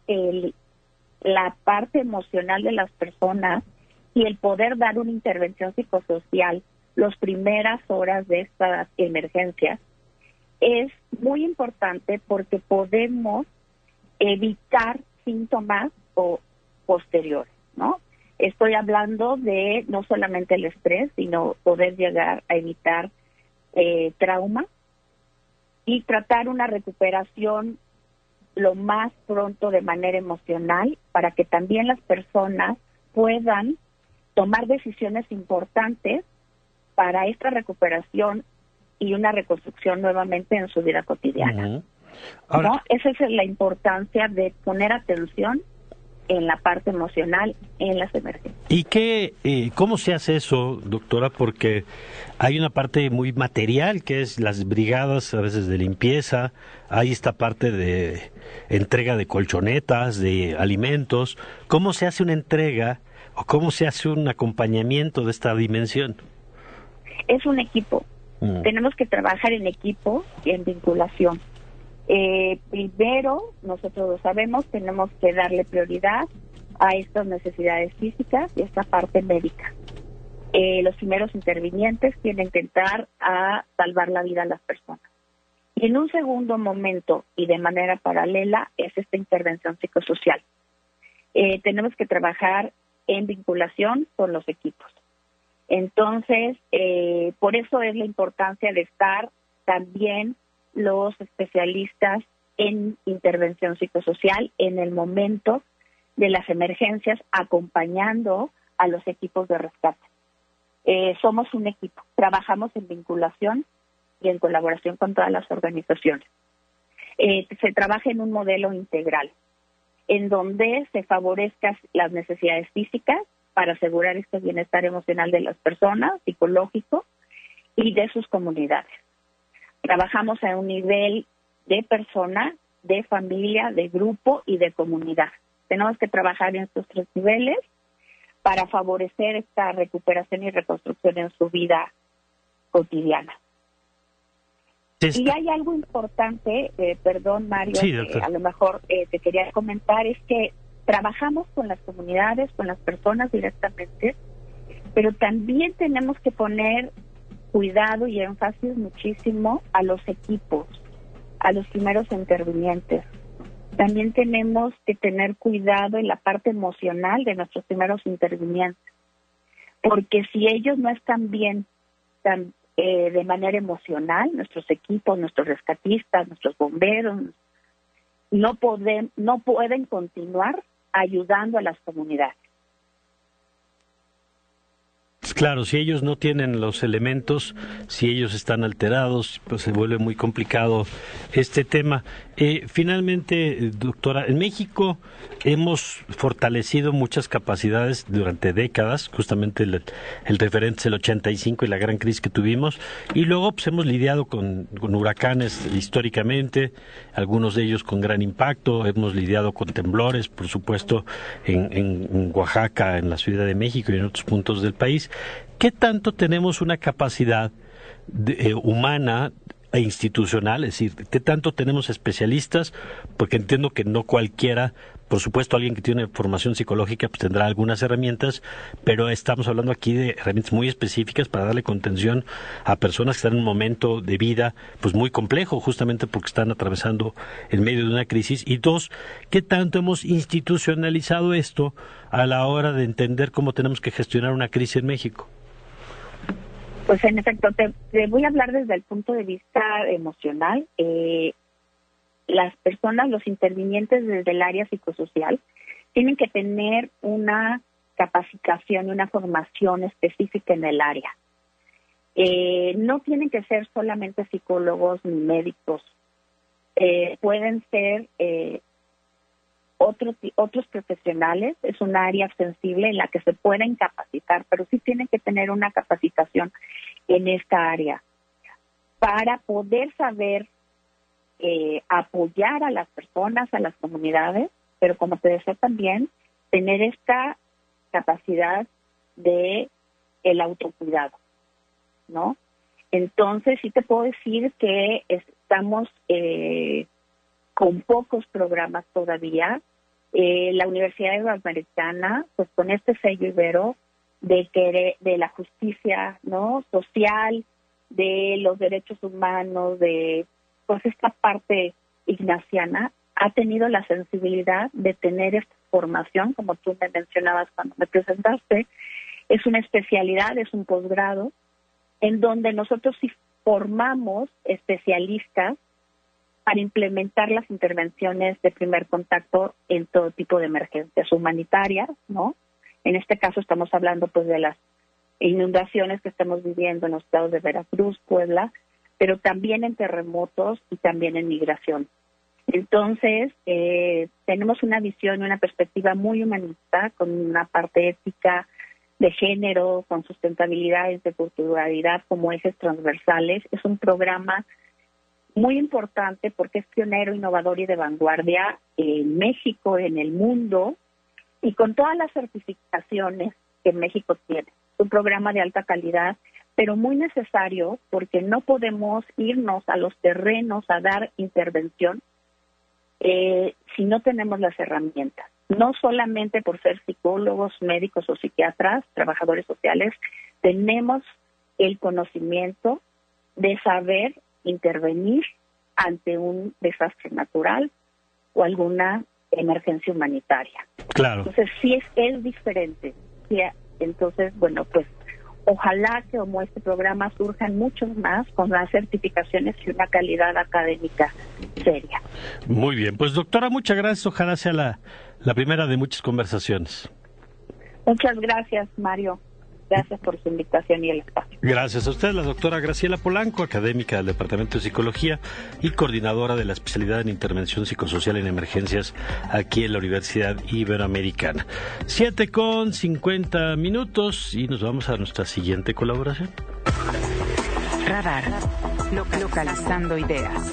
la parte emocional de las personas y el poder dar una intervención psicosocial las primeras horas de estas emergencias es muy importante porque podemos evitar síntomas posteriores, ¿no? Estoy hablando de no solamente el estrés, sino poder llegar a evitar trauma y tratar una recuperación lo más pronto de manera emocional para que también las personas puedan tomar decisiones importantes para esta recuperación y una reconstrucción nuevamente en su vida cotidiana. Ahora, ¿no? Esa es la importancia de poner atención en la parte emocional en las emergencias. ¿Y cómo se hace eso, doctora? Porque hay una parte muy material, que es las brigadas a veces de limpieza, hay esta parte de entrega de colchonetas, de alimentos. ¿Cómo se hace una entrega o cómo se hace un acompañamiento de esta dimensión? Es un equipo. Tenemos que trabajar en equipo y en vinculación. Primero, nosotros lo sabemos, tenemos que darle prioridad a estas necesidades físicas y esta parte médica. Los primeros intervinientes tienen que entrar a salvar la vida a las personas. Y en un segundo momento y de manera paralela es esta intervención psicosocial. Tenemos que trabajar en vinculación con los equipos. Entonces, por eso es la importancia de estar también los especialistas en intervención psicosocial en el momento de las emergencias, acompañando a los equipos de rescate. Somos un equipo, trabajamos en vinculación y en colaboración con todas las organizaciones. Se trabaja en un modelo integral, en donde se favorezcan las necesidades físicas para asegurar este bienestar emocional de las personas, psicológico y de sus comunidades. Trabajamos a un nivel de persona, de familia, de grupo y de comunidad. Tenemos que trabajar en estos tres niveles para favorecer esta recuperación y reconstrucción en su vida cotidiana. Y hay algo importante, perdón Mario, sí, que a lo mejor te quería comentar, es que trabajamos con las comunidades, con las personas directamente, pero también tenemos que poner cuidado y énfasis muchísimo a los equipos, a los primeros intervinientes. También tenemos que tener cuidado en la parte emocional de nuestros primeros intervinientes, porque si ellos no están bien de manera emocional. Nuestros equipos, nuestros rescatistas, nuestros bomberos no pueden continuar ayudando a las comunidades. Claro, si ellos no tienen los elementos, si ellos están alterados, pues se vuelve muy complicado este tema. Finalmente, doctora, en México hemos fortalecido muchas capacidades durante décadas, justamente el referente es el 85 y la gran crisis que tuvimos, y luego pues hemos lidiado con huracanes históricamente, algunos de ellos con gran impacto, hemos lidiado con temblores, por supuesto, en Oaxaca, en la Ciudad de México y en otros puntos del país. ¿Qué tanto tenemos una capacidad humana e institucional? Es decir, ¿qué tanto tenemos especialistas? Porque entiendo que no cualquiera, por supuesto alguien que tiene formación psicológica pues tendrá algunas herramientas, pero estamos hablando aquí de herramientas muy específicas para darle contención a personas que están en un momento de vida pues muy complejo, justamente porque están atravesando en medio de una crisis. Y dos, ¿qué tanto hemos institucionalizado esto a la hora de entender cómo tenemos que gestionar una crisis en México? Pues en efecto, te voy a hablar desde el punto de vista emocional. Las personas, los intervinientes desde el área psicosocial, tienen que tener una capacitación y una formación específica en el área. No tienen que ser solamente psicólogos ni médicos. Pueden ser otros profesionales. Es un área sensible en la que se pueden capacitar, pero sí tienen que tener una capacitación en esta área para poder saber apoyar a las personas, a las comunidades, pero como te decía también, tener esta capacidad de el autocuidado, ¿no? Entonces sí te puedo decir que estamos con pocos programas todavía. La Universidad Iberoamericana, pues con este sello ibero de la justicia, ¿no?, social, de los derechos humanos, de pues esta parte ignaciana, ha tenido la sensibilidad de tener esta formación, como tú me mencionabas cuando me presentaste. Es una especialidad, es un posgrado, en donde nosotros sí formamos especialistas para implementar las intervenciones de primer contacto en todo tipo de emergencias humanitarias, ¿no? En este caso estamos hablando pues de las inundaciones que estamos viviendo en los estados de Veracruz, Puebla, pero también en terremotos y también en migración. Entonces, tenemos una visión y una perspectiva muy humanista, con una parte ética de género, con sustentabilidad y interculturalidad como ejes transversales. Es un programa muy importante porque es pionero, innovador y de vanguardia en México, en el mundo, y con todas las certificaciones que México tiene. Es un programa de alta calidad, pero muy necesario porque no podemos irnos a los terrenos a dar intervención si no tenemos las herramientas. No solamente por ser psicólogos, médicos o psiquiatras, trabajadores sociales, tenemos el conocimiento de saber intervenir ante un desastre natural o alguna emergencia humanitaria. Claro. Entonces sí es diferente. Sí, entonces, bueno, pues ojalá que como este programa surjan muchos más con las certificaciones y una calidad académica seria. Muy bien, pues doctora, muchas gracias. Ojalá sea la primera de muchas conversaciones. Muchas gracias, Mario. Gracias por su invitación y el espacio. Gracias a usted, la doctora Graciela Polanco, académica del Departamento de Psicología y coordinadora de la especialidad en Intervención Psicosocial en Emergencias aquí en la Universidad Iberoamericana. 7:50 y nos vamos a nuestra siguiente colaboración. Radar, localizando ideas.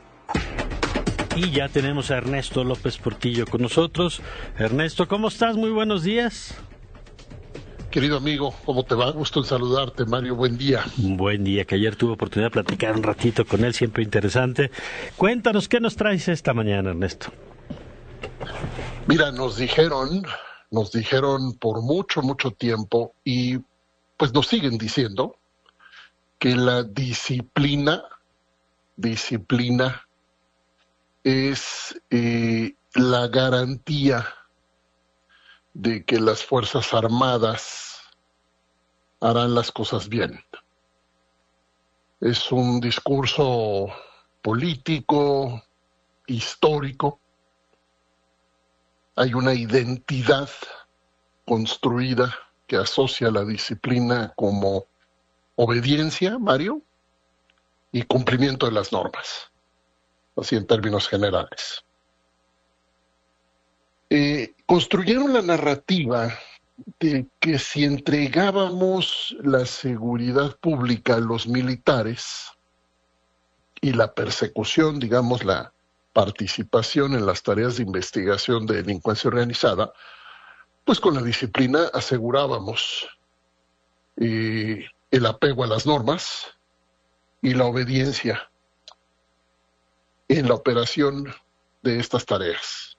Y ya tenemos a Ernesto López Portillo con nosotros. Ernesto, ¿cómo estás? Muy buenos días. Querido amigo, ¿cómo te va? Gusto en saludarte, Mario. Buen día. Buen día, que ayer tuve oportunidad de platicar un ratito con él, siempre interesante. Cuéntanos, ¿qué nos traes esta mañana, Ernesto? Mira, nos dijeron por mucho tiempo, y pues nos siguen diciendo, que la disciplina es la garantía de que las Fuerzas Armadas harán las cosas bien. Es un discurso político, histórico. Hay una identidad construida que asocia la disciplina como obediencia, Mario, y cumplimiento de las normas, así en términos generales. Construyeron la narrativa de que si entregábamos la seguridad pública a los militares y la persecución, digamos, la participación en las tareas de investigación de delincuencia organizada, pues con la disciplina asegurábamos el apego a las normas y la obediencia en la operación de estas tareas.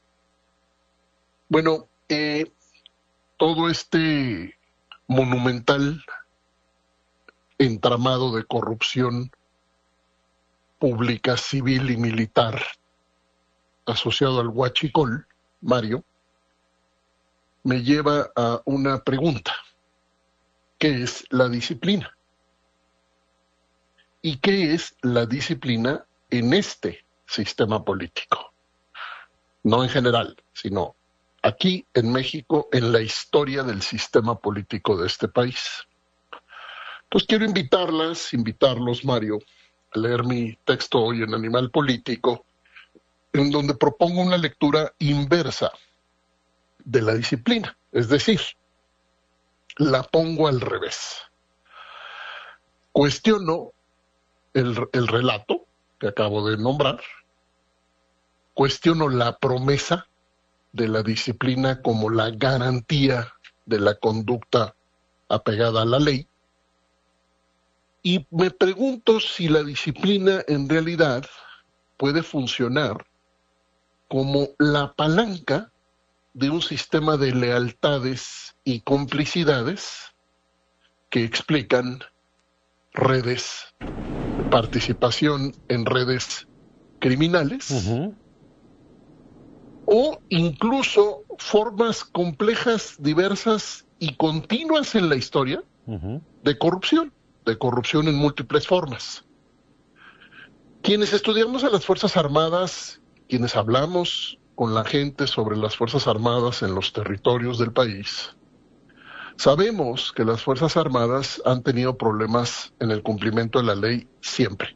Bueno, todo este monumental entramado de corrupción pública, civil y militar asociado al huachicol, Mario, me lleva a una pregunta. ¿Qué es la disciplina? ¿Y qué es la disciplina en este sistema político? No en general, sino aquí en México, en la historia del sistema político de este país. Pues quiero invitarlos, Mario, a leer mi texto hoy en Animal Político, en donde propongo una lectura inversa de la disciplina, es decir, la pongo al revés. Cuestiono el relato que acabo de nombrar, cuestiono la promesa de la disciplina como la garantía de la conducta apegada a la ley, y me pregunto si la disciplina en realidad puede funcionar como la palanca de un sistema de lealtades y complicidades que explican redes, participación en redes criminales, o incluso formas complejas, diversas y continuas en la historia de corrupción en múltiples formas. Quienes estudiamos a las Fuerzas Armadas, quienes hablamos con la gente sobre las Fuerzas Armadas en los territorios del país, sabemos que las Fuerzas Armadas han tenido problemas en el cumplimiento de la ley siempre.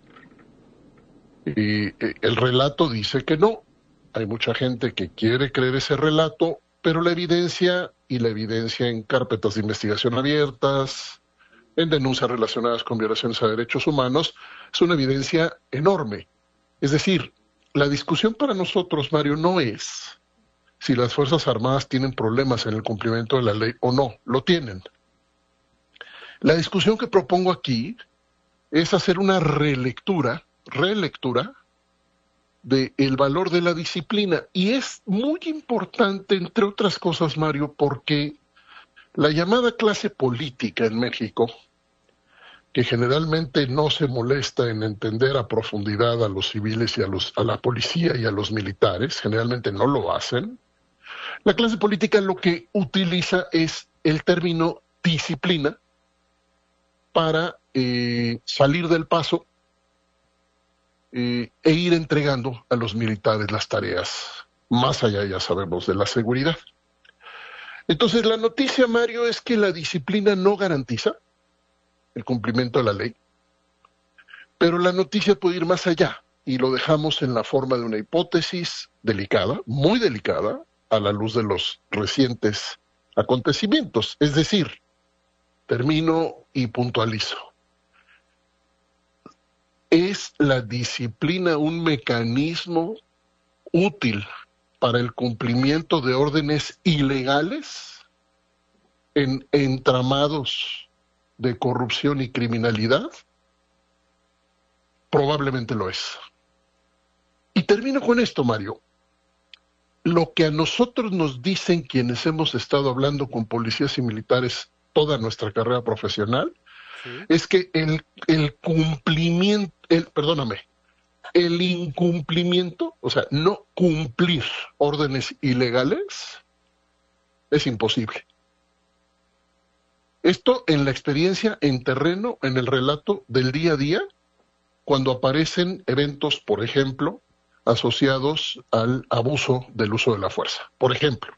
Y el relato dice que no. Hay mucha gente que quiere creer ese relato, pero la evidencia en carpetas de investigación abiertas, en denuncias relacionadas con violaciones a derechos humanos, es una evidencia enorme. Es decir, la discusión para nosotros, Mario, no es si las Fuerzas Armadas tienen problemas en el cumplimiento de la ley o no, lo tienen. La discusión que propongo aquí es hacer una relectura del valor de la disciplina. Y es muy importante, entre otras cosas, Mario, porque la llamada clase política en México, que generalmente no se molesta en entender a profundidad a los civiles y a la policía y a los militares, generalmente no lo hacen, la clase política lo que utiliza es el término disciplina para salir del paso e ir entregando a los militares las tareas, más allá, ya sabemos, de la seguridad. Entonces, la noticia, Mario, es que la disciplina no garantiza el cumplimiento de la ley, pero la noticia puede ir más allá, y lo dejamos en la forma de una hipótesis delicada, muy delicada, a la luz de los recientes acontecimientos. Es decir, termino y puntualizo. ¿Es la disciplina un mecanismo útil para el cumplimiento de órdenes ilegales en entramados de corrupción y criminalidad? Probablemente lo es. Y termino con esto, Mario. Lo que a nosotros nos dicen quienes hemos estado hablando con policías y militares toda nuestra carrera profesional, es que el incumplimiento, o sea, no cumplir órdenes ilegales, es imposible. Esto en la experiencia en terreno, en el relato del día a día, cuando aparecen eventos, por ejemplo, asociados al abuso del uso de la fuerza. Por ejemplo,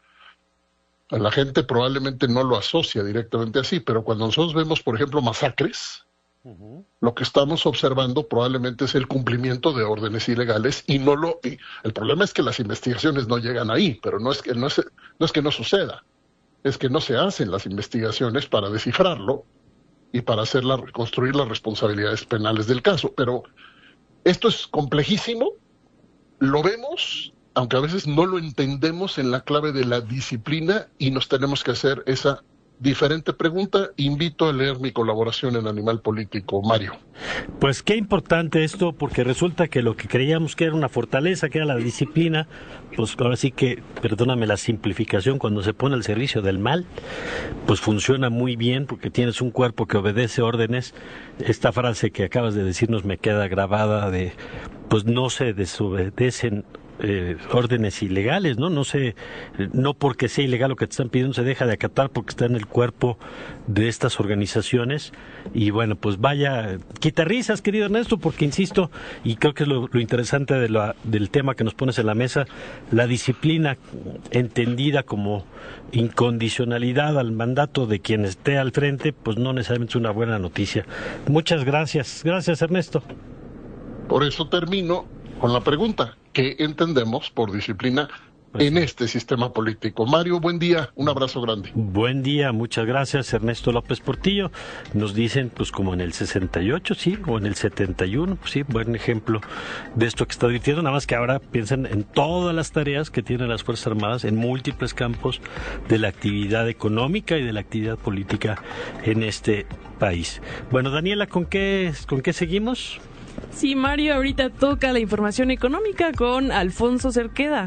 la gente probablemente no lo asocia directamente así, pero cuando nosotros vemos, por ejemplo, masacres, lo que estamos observando probablemente es el cumplimiento de órdenes ilegales y el problema es que las investigaciones no llegan ahí, pero no es que no suceda, es que no se hacen las investigaciones para descifrarlo y para reconstruir las responsabilidades penales del caso. Pero esto es complejísimo, lo vemos, aunque a veces no lo entendemos en la clave de la disciplina y nos tenemos que hacer esa diferente pregunta. Invito a leer mi colaboración en Animal Político, Mario. Pues qué importante esto, porque resulta que lo que creíamos que era una fortaleza, que era la disciplina, pues ahora sí que, perdóname la simplificación, cuando se pone al servicio del mal, pues funciona muy bien, porque tienes un cuerpo que obedece órdenes. Esta frase que acabas de decirnos me queda grabada de, pues no se desobedecen órdenes ilegales, ¿no? No porque sea ilegal lo que te están pidiendo se deja de acatar porque está en el cuerpo de estas organizaciones. Y bueno, pues vaya, quita risas, querido Ernesto, porque insisto, y creo que es lo interesante del tema que nos pones en la mesa, la disciplina entendida como incondicionalidad al mandato de quien esté al frente, pues no necesariamente es una buena noticia. Muchas gracias. Gracias, Ernesto. Por eso termino con la pregunta: ¿qué entendemos por disciplina en este sistema político? Mario, buen día, un abrazo grande. Buen día, muchas gracias, Ernesto López Portillo. Nos dicen, pues como en el 68, sí, o en el 71, pues, sí, buen ejemplo de esto que está advirtiendo, nada más que ahora piensen en todas las tareas que tienen las Fuerzas Armadas en múltiples campos de la actividad económica y de la actividad política en este país. Bueno, Daniela, ¿con qué seguimos? Sí, Mario, ahorita toca la información económica con Alfonso Cerqueda.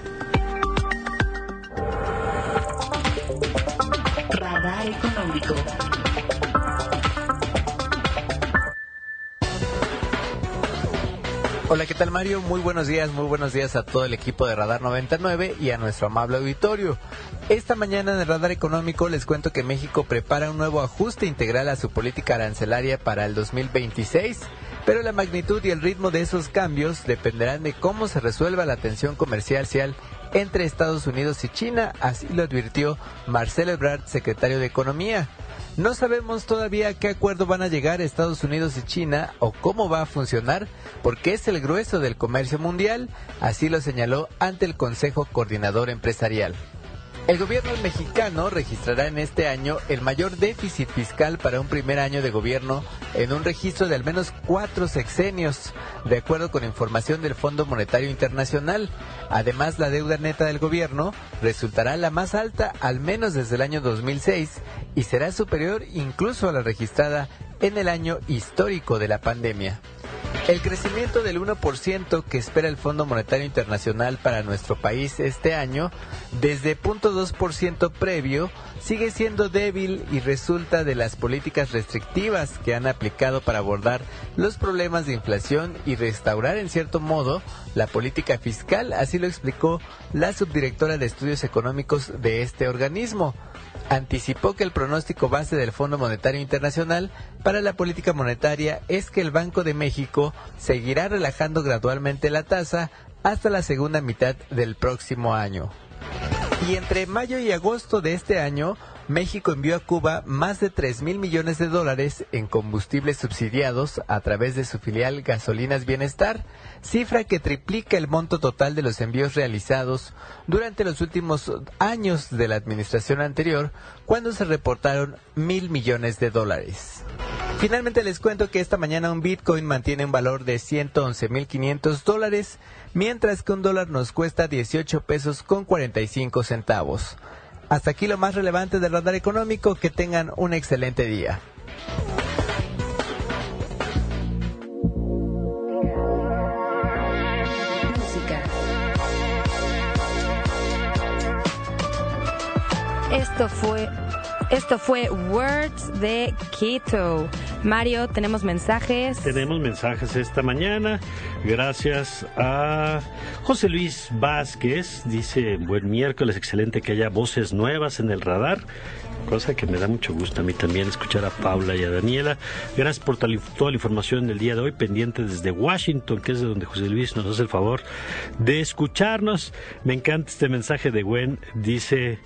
Radar Económico. Hola, ¿qué tal, Mario? Muy buenos días a todo el equipo de Radar 99 y a nuestro amable auditorio. Esta mañana en el Radar Económico les cuento que México prepara un nuevo ajuste integral a su política arancelaria para el 2026, pero la magnitud y el ritmo de esos cambios dependerán de cómo se resuelva la tensión comercial entre Estados Unidos y China, así lo advirtió Marcelo Ebrard, secretario de Economía. No sabemos todavía a qué acuerdo van a llegar Estados Unidos y China o cómo va a funcionar, porque es el grueso del comercio mundial, así lo señaló ante el Consejo Coordinador Empresarial. El gobierno mexicano registrará en este año el mayor déficit fiscal para un primer año de gobierno en un registro de al menos 4 sexenios, de acuerdo con información del Fondo Monetario Internacional. Además, la deuda neta del gobierno resultará la más alta al menos desde el año 2006 y será superior incluso a la registrada en el año histórico de la pandemia. El crecimiento del 1% que espera el Fondo Monetario Internacional para nuestro país este año, desde 0.2% previo, sigue siendo débil y resulta de las políticas restrictivas que han aplicado para abordar los problemas de inflación y restaurar en cierto modo la política fiscal, así lo explicó la subdirectora de Estudios Económicos de este organismo. Anticipó que el pronóstico base del Fondo Monetario Internacional para la política monetaria es que el Banco de México seguirá relajando gradualmente la tasa hasta la segunda mitad del próximo año. Y entre mayo y agosto de este año, México envió a Cuba más de $3,000 millones en combustibles subsidiados a través de su filial Gasolinas Bienestar, cifra que triplica el monto total de los envíos realizados durante los últimos años de la administración anterior, cuando se reportaron $1,000 millones. Finalmente les cuento que esta mañana un Bitcoin mantiene un valor de $111,500, mientras que un dólar nos cuesta 18 pesos con 45 centavos. Hasta aquí lo más relevante del Radar Económico. Que tengan un excelente día. Música. Esto fue Words de Quito. Mario, tenemos mensajes. Tenemos mensajes esta mañana. Gracias a José Luis Vázquez. Dice, buen miércoles, excelente que haya voces nuevas en el radar. cosa que me da mucho gusto a mí también escuchar a Paula y a Daniela. Gracias por toda la información del día de hoy, pendiente desde Washington, que es de donde José Luis nos hace el favor de escucharnos. Me encanta este mensaje de Gwen, dice,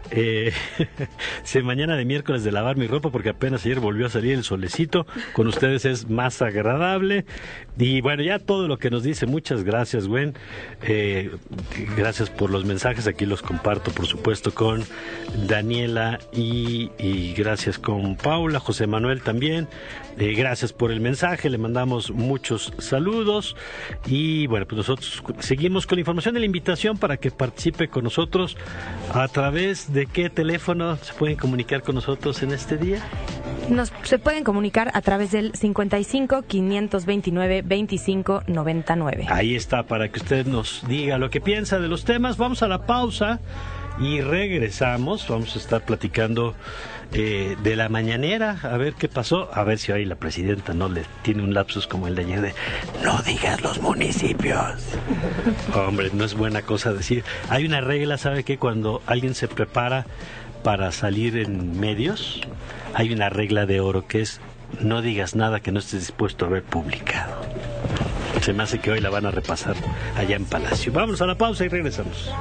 si mañana de miércoles de lavar mi ropa porque apenas ayer volvió a salir el solecito, con ustedes es más agradable. Y bueno, ya todo lo que nos dice, muchas gracias, Gwen. Gracias por los mensajes, aquí los comparto por supuesto con Daniela y gracias con Paula, José Manuel también. Gracias por el mensaje, le mandamos muchos saludos y bueno, pues nosotros seguimos con la información de la invitación para que participe con nosotros. ¿A través de qué teléfono se pueden comunicar con nosotros en este día? Se pueden comunicar a través del 55 529 25 99. Ahí está, para que usted nos diga lo que piensa de los temas. Vamos a la pausa y regresamos. Vamos a estar platicando de la mañanera, a ver qué pasó, a ver si ahí la presidenta no le tiene un lapsus como el de ayer de no digas los municipios. Hombre, no es buena cosa decir. Hay una regla, ¿sabe qué? Cuando alguien se prepara para salir en medios, hay una regla de oro que es no digas nada que no estés dispuesto a ver publicado. Se me hace que hoy la van a repasar allá en Palacio. Vamos a la pausa y regresamos.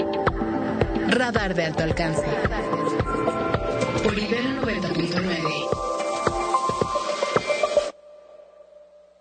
Radar de alto alcance. Por Ibero 90.9.